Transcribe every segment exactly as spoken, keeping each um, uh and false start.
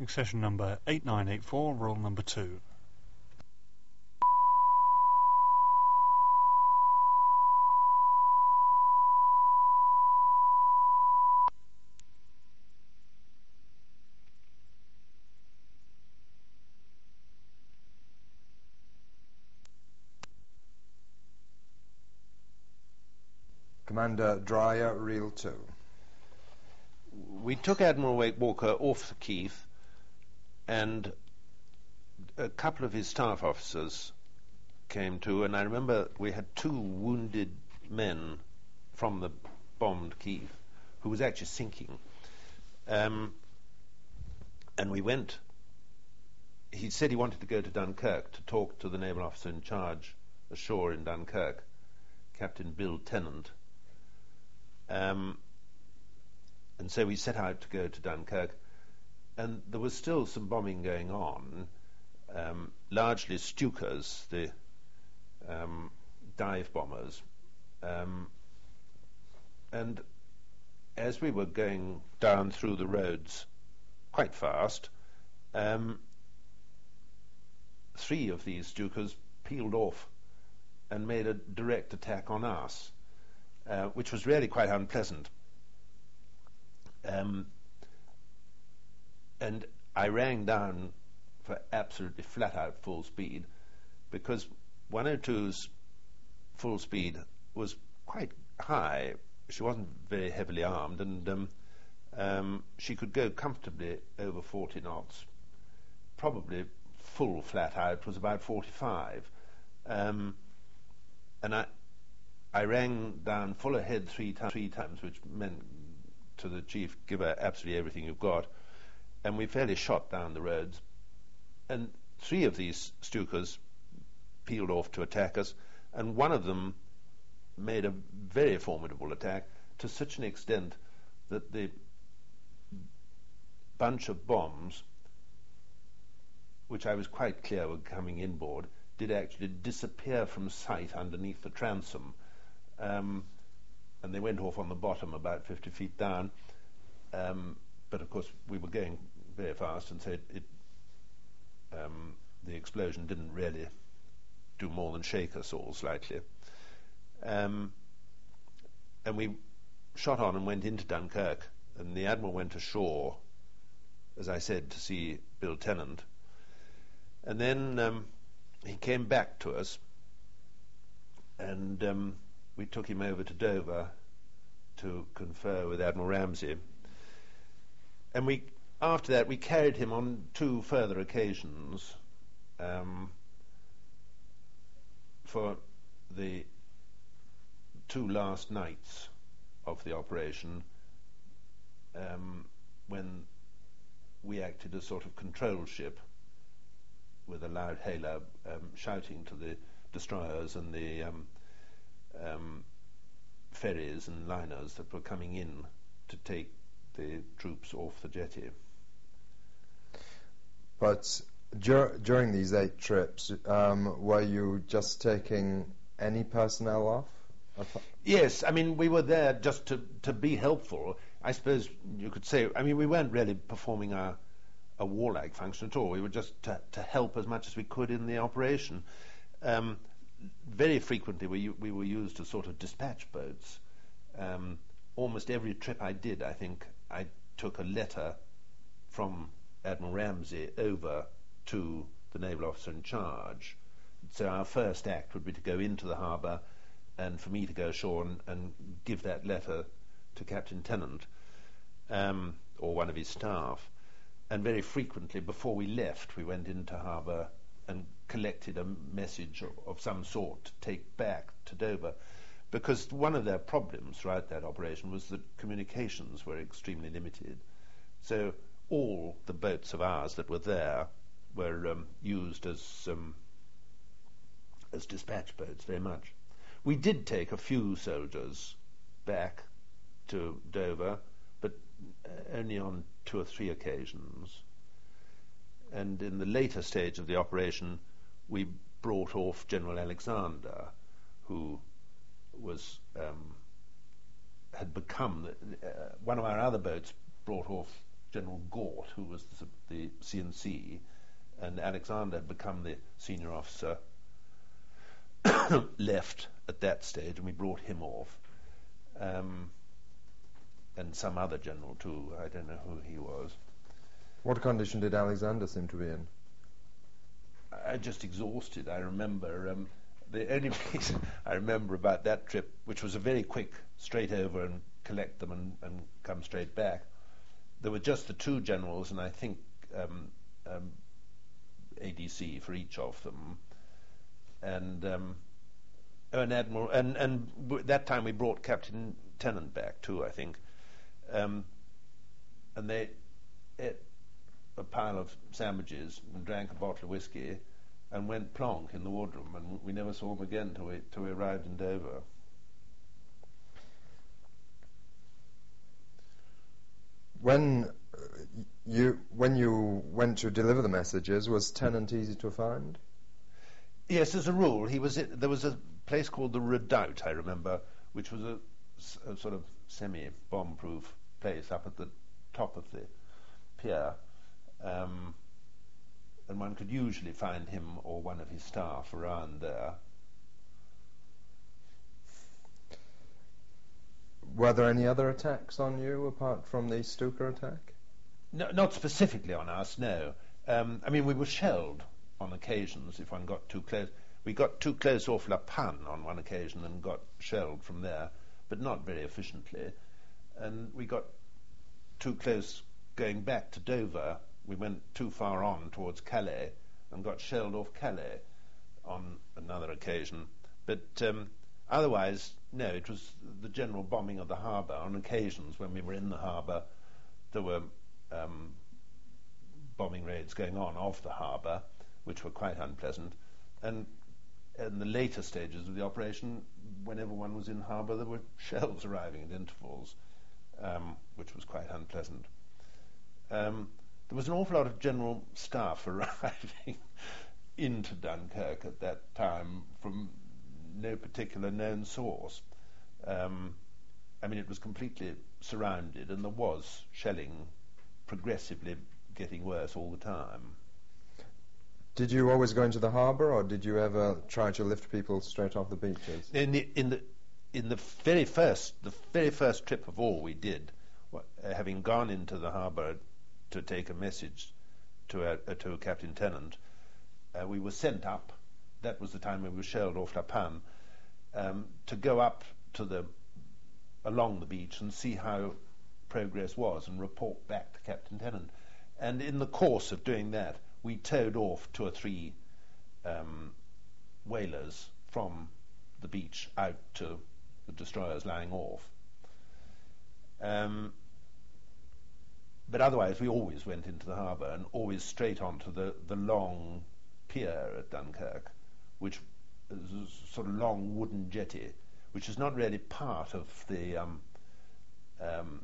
Succession number eight nine eight four, roll number two. Commander Dreyer, reel two. We took Admiral Wake Walker off the Keith, and a couple of his staff officers came to, and I remember we had two wounded men from the bombed Keith who was actually sinking. Um, and we went, he said he wanted to go to Dunkirk to talk to the naval officer in charge ashore in Dunkirk, Captain Bill Tennant. Um, and so we set out to go to Dunkirk, and there was still some bombing going on, um, largely Stukas, the um, dive bombers. Um, and as we were going down through the roads quite fast, um, three of these Stukas peeled off and made a direct attack on us, uh, which was really quite unpleasant. Um, and I rang down for absolutely flat-out full speed, because one oh two's full speed was quite high. She wasn't very heavily armed, and um, um, she could go comfortably over forty knots. Probably full flat-out was about forty-five. Um, and I, I rang down full ahead three, t- three times, which meant to the chief, give her absolutely everything you've got. And we fairly shot down the roads. And three of these Stukas peeled off to attack us, and one of them made a very formidable attack to such an extent that the bunch of bombs, which I was quite clear were coming inboard, did actually disappear from sight underneath the transom. Um, and they went off on the bottom about fifty feet down. Um, but of course we were going very fast, and so it, it um, the explosion didn't really do more than shake us all slightly. Um, and we shot on and went into Dunkirk, and the Admiral went ashore, as I said, to see Bill Tennant. And then um, he came back to us, and um, we took him over to Dover to confer with Admiral Ramsay. And we, after that, we carried him on two further occasions um, for the two last nights of the operation, um, when we acted as sort of control ship with a loud hailer, um, shouting to the destroyers and the um, um, ferries and liners that were coming in to take the troops off the jetty. But dur- during these eight trips, um, were you just taking any personnel off? Yes, I mean, we were there just to, to be helpful. I suppose you could say, I mean, we weren't really performing a, a warlike function at all. We were just to, to help as much as we could in the operation. Um, very frequently we, we were used as sort of dispatch boats. Um, almost every trip I did, I think, I took a letter from Admiral Ramsay over to the naval officer in charge. So our first act would be to go into the harbour, and for me to go ashore and, and give that letter to Captain Tennant, um, or one of his staff. And very frequently, before we left, we went into harbour and collected a message of, of some sort to take back to Dover, because one of their problems throughout that operation was that communications were extremely limited. So all the boats of ours that were there were um, used as um, as dispatch boats very much. We did take a few soldiers back to Dover, but uh, only on two or three occasions. And in the later stage of the operation, we brought off General Alexander, who was um, had become uh, one of our other boats brought off General Gort, who was the, the C N C, and Alexander had become the senior officer, left at that stage, and we brought him off. Um, and some other general too, I don't know who he was. What condition did Alexander seem to be in? I just exhausted. I remember um, the only piece I remember about that trip, which was a very quick straight over and collect them and, and come straight back. There were just the two generals, and I think um, um, A D C for each of them, and um, oh, an admiral. And and w- that time we brought Captain Tennant back too, I think, um, and they ate a pile of sandwiches and drank a bottle of whiskey and went plonk in the wardroom, and we never saw them again till we, till we arrived in Dover. When uh, you when you went to deliver the messages, was Tennant easy to find? Yes, as a rule, he was. There was a place called the Redoubt, I remember, which was a, a sort of semi-bomb-proof place up at the top of the pier, um, and one could usually find him or one of his staff around there. Were there any other attacks on you apart from the Stuka attack? No, not specifically on us, no. Um, I mean, we were shelled on occasions if one got too close. We got too close off La Panne on one occasion and got shelled from there, but not very efficiently. And we got too close going back to Dover. We went too far on towards Calais and got shelled off Calais on another occasion. But um, otherwise, no, it was the general bombing of the harbour. On occasions when we were in the harbour, there were um, bombing raids going on off the harbour, which were quite unpleasant. And in the later stages of the operation, whenever one was in harbour, there were shells arriving at intervals, um, which was quite unpleasant. Um, there was an awful lot of general staff arriving into Dunkirk at that time from no particular known source. Um, I mean, it was completely surrounded, and there was shelling progressively getting worse all the time. Did you always go into the harbour, or did you ever try to lift people straight off the beaches? In the in the in the very first the very first trip of all we did, uh, having gone into the harbour to take a message to a, uh, to a Captain Tennant, uh, we were sent up. That was the time we were shelled off La Panne, um, to go up to the along the beach and see how progress was and report back to Captain Tennant. And in the course of doing that, we towed off two or three um, whalers from the beach out to the destroyers lying off. Um, but otherwise, we always went into the harbour and always straight onto the, the long pier at Dunkirk, which is a sort of long wooden jetty, which is not really part of the um, um,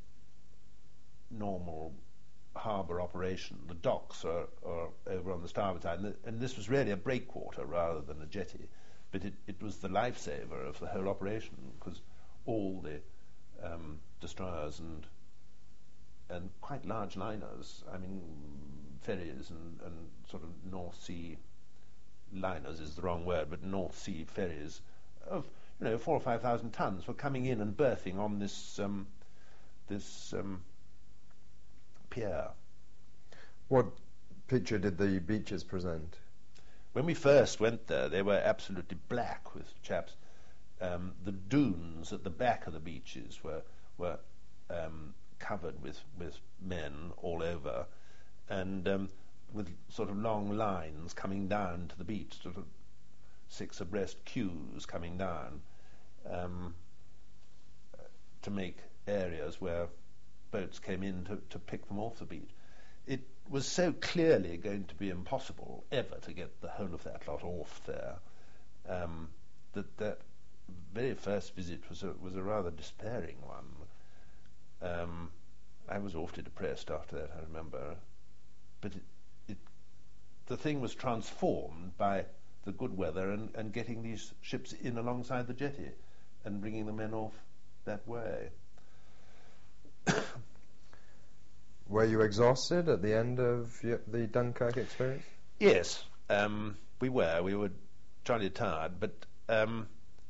normal harbour operation. The docks are, are over on the starboard side, and, the, and this was really a breakwater rather than a jetty, but it, it was the lifesaver of the whole operation, because all the um, destroyers and and quite large liners, I mean ferries and, and sort of North Sea liners is the wrong word, but North Sea ferries of you know four or five thousand tons were coming in and berthing on this um, this um, pier. What picture did the beaches present? When we first went there, they were absolutely black with chaps. Um, the dunes at the back of the beaches were were um, covered with, with men all over, and um, with sort of long lines coming down to the beach, sort of six abreast queues coming down um, to make areas where boats came in to, to pick them off the beach. It was so clearly going to be impossible ever to get the whole of that lot off there, um, that that very first visit was a, was a rather despairing one. Um, I was awfully depressed after that, I remember. But it, it, the thing was transformed by the good weather and, and getting these ships in alongside the jetty and bringing the men off that way. were you exhausted at the end of y- the Dunkirk experience? Yes, um, we were. We were jolly tired, but um,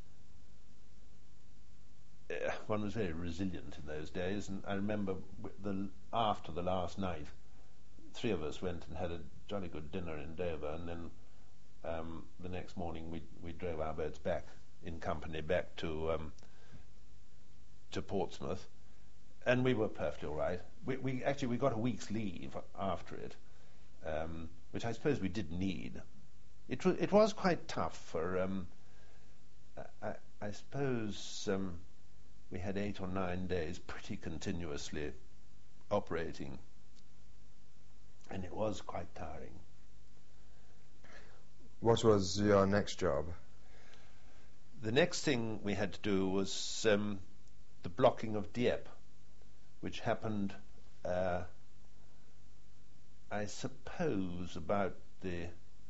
uh, one was very resilient in those days. And I remember w- the after the last night, three of us went and had a jolly good dinner in Dover, and then um, the next morning we we drove our boats back in company back to um, to Portsmouth, and we were perfectly all right. We, we actually we got a week's leave after it, um, which I suppose we did need. It was it was quite tough for. Um, I, I suppose um, we had eight or nine days pretty continuously operating, and it was quite tiring. What was your next job? The next thing we had to do was um, the blocking of Dieppe, which happened, uh, I suppose, about the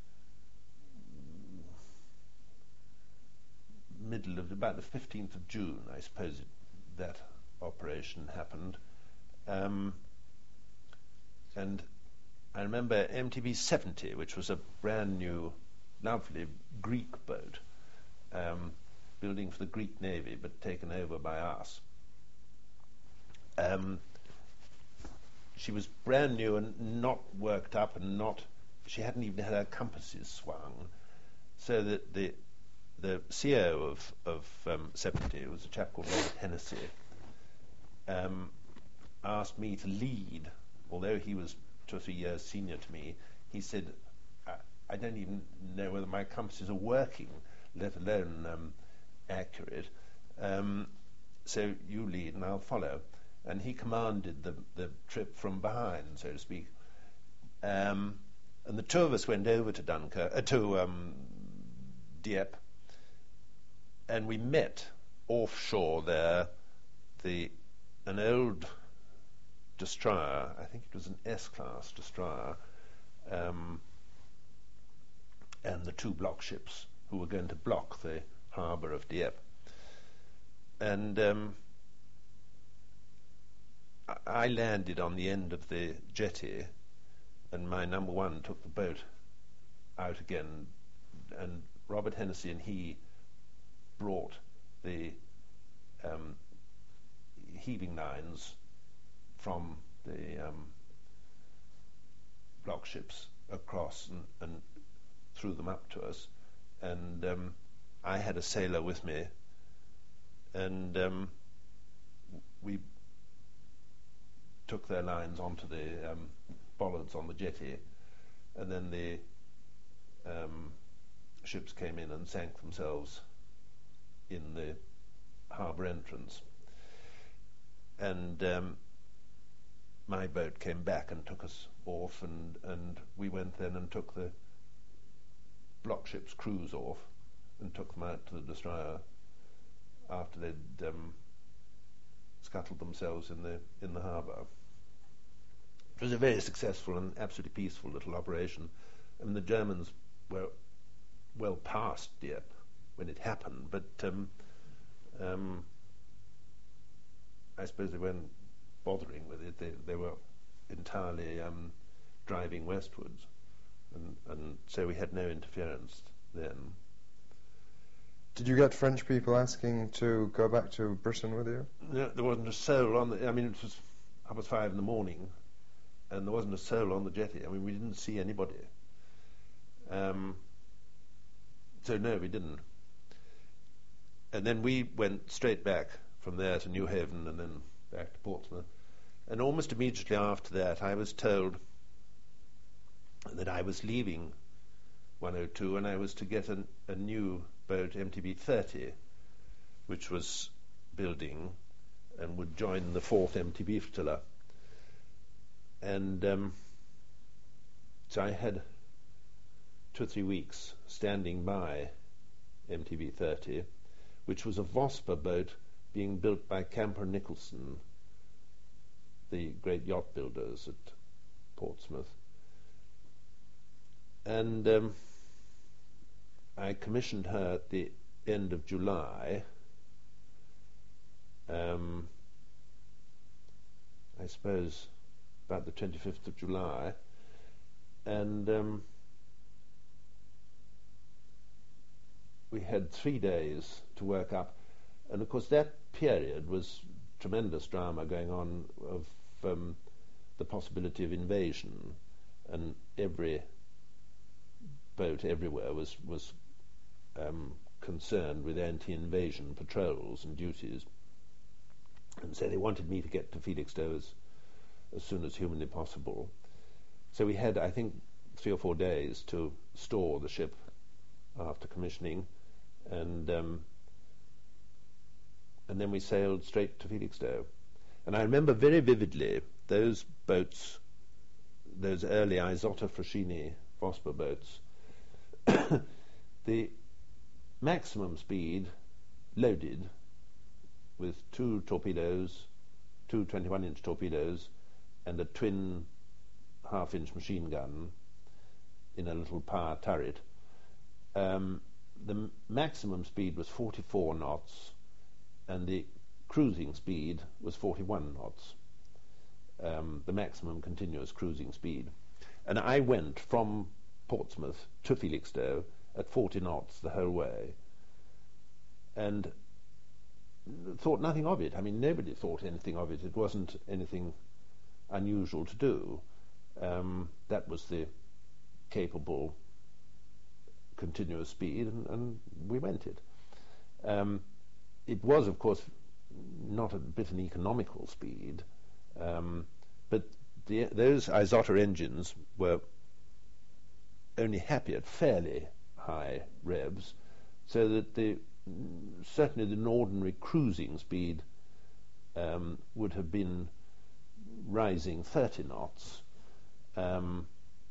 middle of about the fifteenth of June. I suppose it, that operation happened, um, and I remember M T B seventy, which was a brand new, lovely Greek boat, um, building for the Greek Navy, but taken over by us. Um, she was brand new and not worked up, and not. She hadn't even had her compasses swung, so that the the C E O of of um, seventy was a chap called Robert Hennessy. Um, asked me to lead, although he was two or three years senior to me. He said, I, I don't even know whether my compasses are working, let alone um, accurate. Um, so you lead and I'll follow. And he commanded the, the trip from behind, so to speak. Um, and the two of us went over to Dunkirk, uh, to um, Dieppe, and we met offshore there the an old destroyer, I think it was an S-class destroyer, um, and the two block ships who were going to block the harbour of Dieppe. And um, I landed on the end of the jetty, and my number one took the boat out again, and Robert Hennessy and he brought the um, heaving lines from the um, block ships across and, and threw them up to us, and um, I had a sailor with me, and um, we took their lines onto the um, bollards on the jetty, and then the um, ships came in and sank themselves in the harbour entrance. And um, my boat came back and took us off, and, and we went then and took the block ship's crews off and took them out to the destroyer after they'd um, scuttled themselves in the in the harbour. It was a very successful and absolutely peaceful little operation. I mean, the Germans were well past Dieppe when it happened, but um, um, I suppose they weren't bothering with it. They, they were entirely um, driving westwards, and, and so we had no interference then. Did you get French people asking to go back to Britain with you? No, there wasn't a soul on the. I mean, it was up at five in the morning, and there wasn't a soul on the jetty. I mean, we didn't see anybody. Um, so no, we didn't. And then we went straight back from there to New Haven, and then back to Portsmouth. And almost immediately after that, I was told that I was leaving one oh two, and I was to get an, a new boat, M T B thirty, which was building and would join the fourth M T B flotilla. And um, so I had two or three weeks standing by M T B thirty, which was a Vosper boat being built by Camper Nicholson, the great yacht builders at Portsmouth. And um, I commissioned her at the end of July. Um, I suppose about the twenty-fifth of July, and um, we had three days to work up, and of course that period was tremendous drama going on of um, the possibility of invasion, and every boat everywhere was was um, concerned with anti-invasion patrols and duties, and so they wanted me to get to Felixstowe as, as soon as humanly possible. So we had, I think, three or four days to store the ship after commissioning, and um, and then we sailed straight to Felixstowe. And I remember very vividly those boats, those early Isotta Frascini Vosper boats. The maximum speed loaded with two torpedoes, two twenty-one inch torpedoes, and a twin half-inch machine gun in a little power turret. Um, the m- maximum speed was forty-four knots, and the cruising speed was forty-one knots, um, the maximum continuous cruising speed. And I went from Portsmouth to Felixstowe at forty knots the whole way, and thought nothing of it. I mean, nobody thought anything of it. It wasn't anything unusual to do. Um, that was the capable continuous speed, and, and we went it. Um, it was, of course, not a bit an economical speed, um, but the, those Isotta engines were only happy at fairly high revs, so that the certainly the ordinary cruising speed um, would have been rising thirty knots. Um,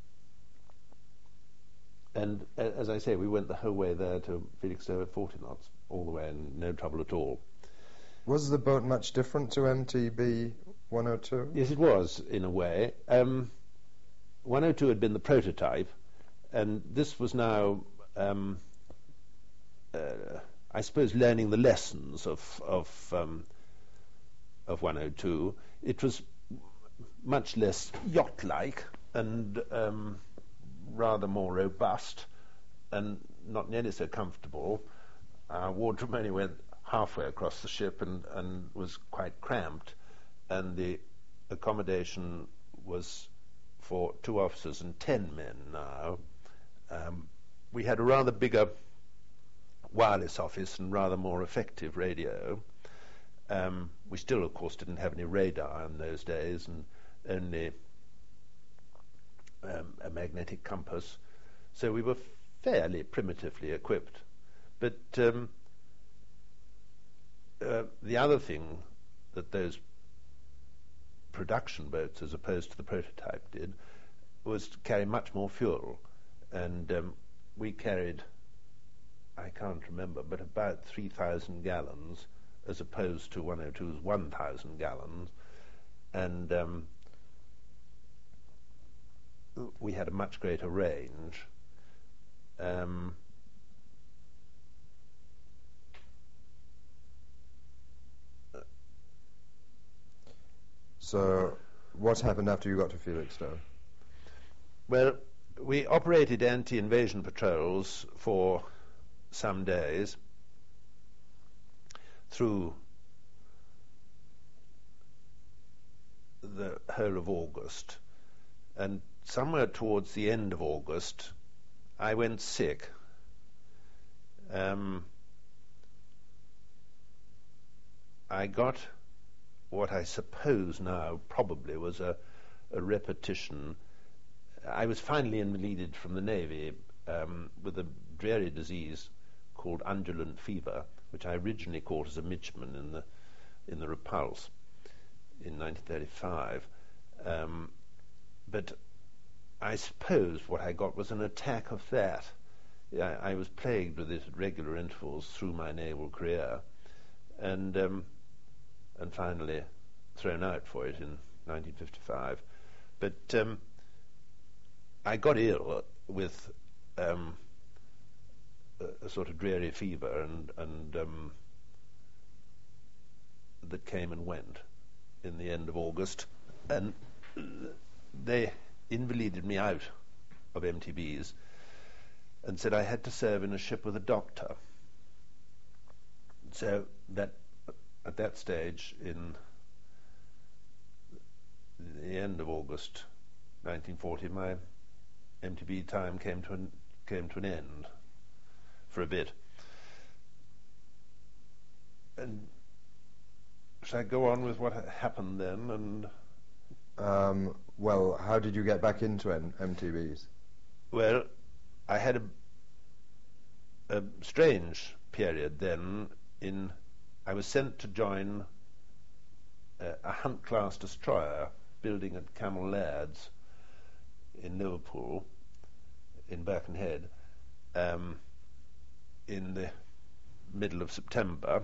and a- as I say, we went the whole way there to Felixstowe at forty knots, all the way, and no trouble at all. Was the boat much different to M T B one oh two? Yes, it was, in a way. Um, one oh two had been the prototype, and this was now, um, uh, I suppose, learning the lessons of of, um, of one oh two. It was much less yacht-like and um, rather more robust, and not nearly so comfortable. Our wardroom only went halfway across the ship and, and was quite cramped, and the accommodation was for two officers and ten men now. Um, we had a rather bigger wireless office and rather more effective radio. Um, we still, of course, didn't have any radar in those days, and only um, a magnetic compass. So we were fairly primitively equipped. But um, uh, the other thing that those production boats, as opposed to the prototype, did was to carry much more fuel. And um, we carried, I can't remember, but about three thousand gallons, as opposed to one oh two's one thousand gallons. And um, we had a much greater range. Um, So, what happened after you got to Felixstowe? Well, we operated anti-invasion patrols for some days through the whole of August, and somewhere towards the end of August I went sick. Um, I got what I suppose now probably was a, a repetition. I was finally enlisted from the Navy um, with a dreary disease called undulant fever, which I originally caught as a midshipman in the in the Repulse in nineteen thirty-five. Um, but I suppose what I got was an attack of that. Yeah, I was plagued with it at regular intervals through my naval career, and um, and finally thrown out for it in nineteen fifty-five. But um, I got ill with um, a, a sort of dreary fever, and, and um, that came and went in the end of August. And they invalided me out of M T Bs and said I had to serve in a ship with a doctor. So that at that stage, in the end of August nineteen forty, my M T B time came to an came to an end for a bit. And shall I go on with what ha- happened then? And Um, well, how did you get back into M- MTBs? well, I had a, a strange period then. In I was sent to join uh, a Hunt-class destroyer building at Camel Laird's in Liverpool, in Birkenhead, um, in the middle of September,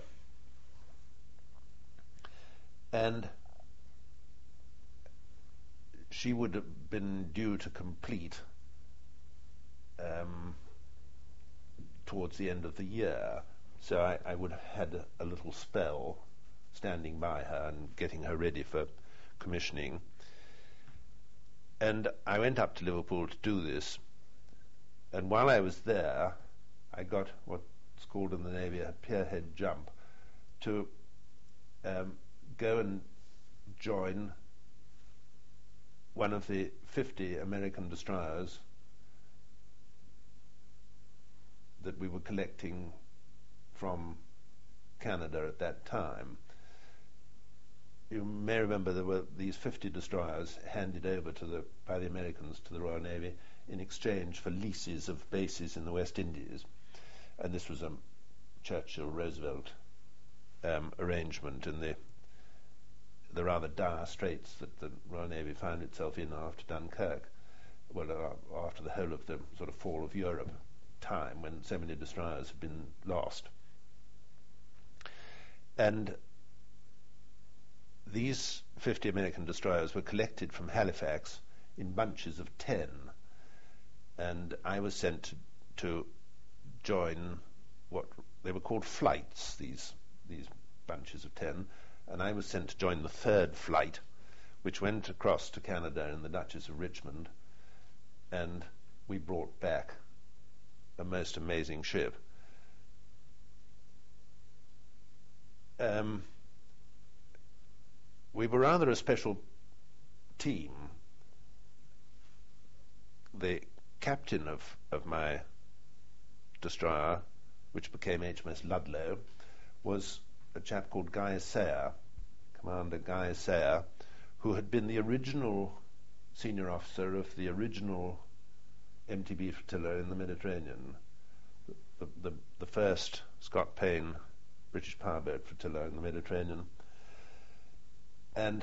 and she would have been due to complete um, towards the end of the year. So I, I would have had a, a little spell standing by her and getting her ready for commissioning. And I went up to Liverpool to do this. And while I was there, I got what's called in the Navy a pierhead jump to um, go and join one of the fifty American destroyers that we were collecting from Canada at that time. You may remember there were these fifty destroyers handed over to the by the Americans to the Royal Navy in exchange for leases of bases in the West Indies, and this was a Churchill-Roosevelt um, arrangement in the the rather dire straits that the Royal Navy found itself in after Dunkirk, well, uh, after the whole of the sort of fall of Europe time, when so many destroyers had been lost. And these fifty American destroyers were collected from Halifax in bunches of ten, and I was sent to, to join what they were called flights, these these bunches of ten, and I was sent to join the third flight, which went across to Canada in the Duchess of Richmond, and we brought back a most amazing ship. Um, we were rather a special team. The captain of, of my destroyer, which became H M S Ludlow, was a chap called Guy Sayer, Commander Guy Sayer, who had been the original senior officer of the original M T B flotilla in the Mediterranean, the, the, the first Scott Payne British powerboat flotilla in the Mediterranean. And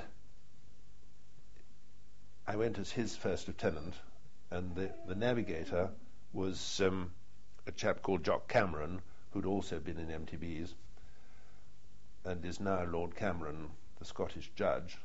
I went as his first lieutenant, and the, the navigator was um, a chap called Jock Cameron, who'd also been in M T Bs, and is now Lord Cameron, the Scottish judge.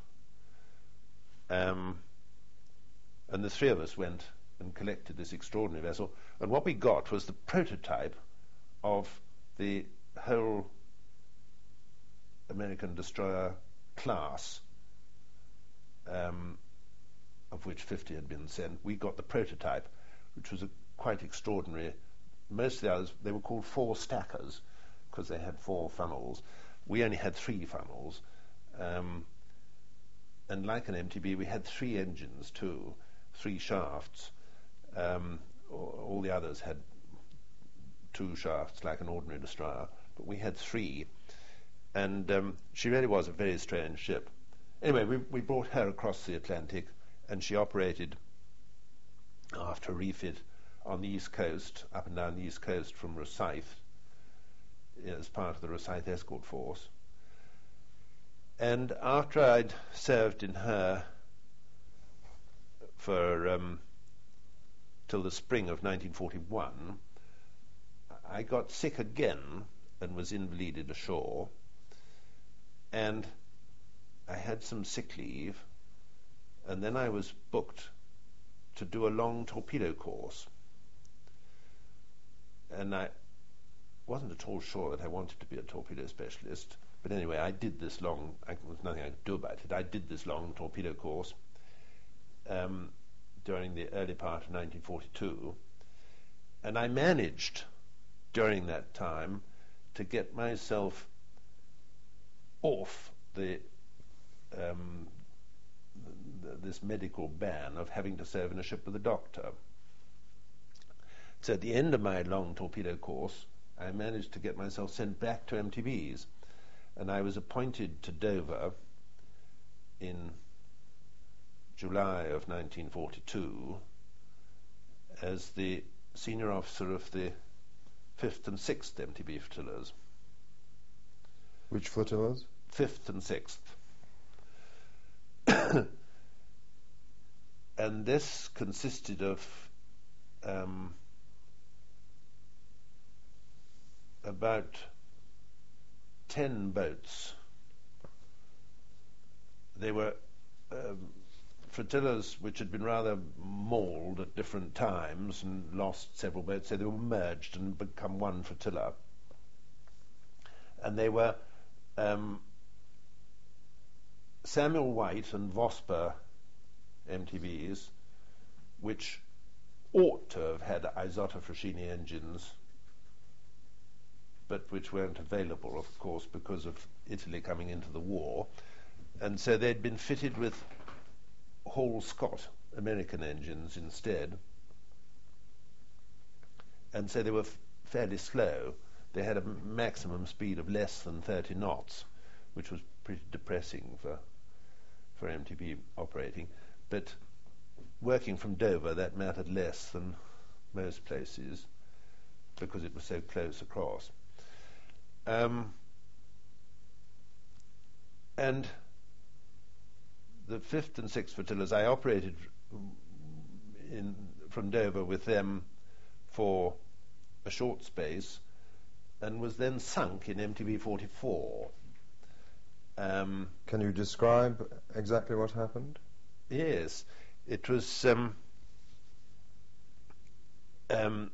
Um, and the three of us went and collected this extraordinary vessel, and what we got was the prototype of the whole American destroyer class, um, of which fifty had been sent. We got the prototype, which was a quite extraordinary. Most of the others, they were called four stackers because they had four funnels. We only had three funnels, um, and like an M T B, we had three engines too, three shafts. Um, all the others had two shafts, like an ordinary destroyer, but we had three. And um, she really was a very strange ship. Anyway, we, we brought her across the Atlantic, and she operated after a refit on the east coast, up and down the east coast from Rosyth, as part of the Rosyth Escort Force. And after I'd served in her for um, till the spring of nineteen forty-one, I got sick again and was invalided ashore, and I had some sick leave, and then I was booked to do a long torpedo course. And I wasn't at all sure that I wanted to be a torpedo specialist, but anyway, I did this long, I, there was nothing I could do about it, I did this long torpedo course, um, during the early part of nineteen forty-two, and I managed during that time to get myself off the, um, th- this medical ban of having to serve in a ship with a doctor. So at the end of my long torpedo course, I managed to get myself sent back to M T Bs, and I was appointed to Dover in July of nineteen forty-two as the senior officer of the fifth and sixth M T B flotillas. Which flotillas? Fifth and sixth. And this consisted of um, about ten boats. They were um, flotillas which had been rather mauled at different times and lost several boats, so they were merged and become one flotilla. And they were um, Samuel White and Vosper M T Bs, which ought to have had Isotta Fraschini engines, but which weren't available, of course, because of Italy coming into the war. And so they'd been fitted with Hall Scott American engines instead. And so they were f- fairly slow. They had a m- maximum speed of less than thirty knots, which was pretty depressing for for M T B operating. But working from Dover, that mattered less than most places because it was so close across. Um, and the fifth and sixth flotillas, I operated in, from Dover with them for a short space and was then sunk in M T B forty-four. Um, Can you describe exactly what happened? Yes, it was um, um,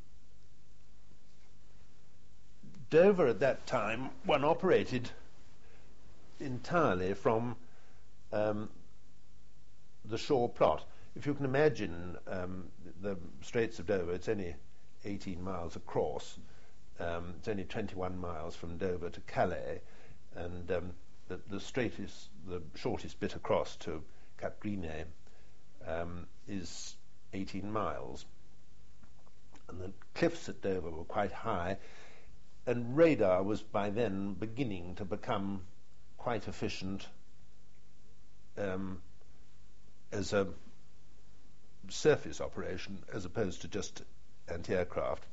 Dover at that time. One operated entirely from um, the shore plot. If you can imagine um, the Straits of Dover, it's only eighteen miles across. Um, it's only twenty-one miles from Dover to Calais, and um, the, the straightest, the shortest bit across to Cap Grinet um, is eighteen miles. And the cliffs at Dover were quite high, and radar was by then beginning to become quite efficient um, as a surface operation as opposed to just anti-aircraft.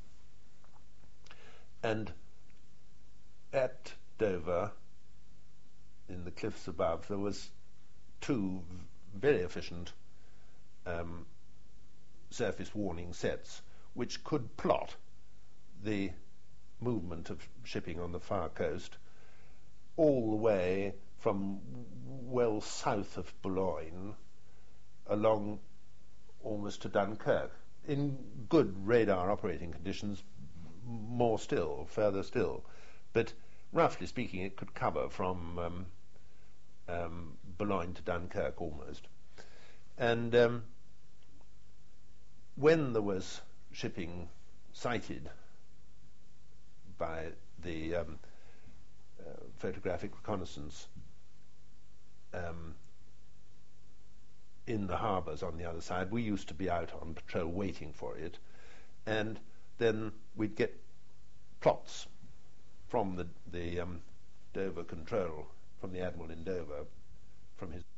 And at Dover, in the cliffs above, there was two very efficient um, surface warning sets which could plot the movement of shipping on the far coast all the way from well south of Boulogne along almost to Dunkirk, in good radar operating conditions, more still, further still. But roughly speaking, it could cover from um, um, Boulogne to Dunkirk almost. And um, when there was shipping sighted by the um, uh, photographic reconnaissance um, in the harbours on the other side, we used to be out on patrol waiting for it, and then we'd get plots from the, the um, Dover control, from the Admiral in Dover, from his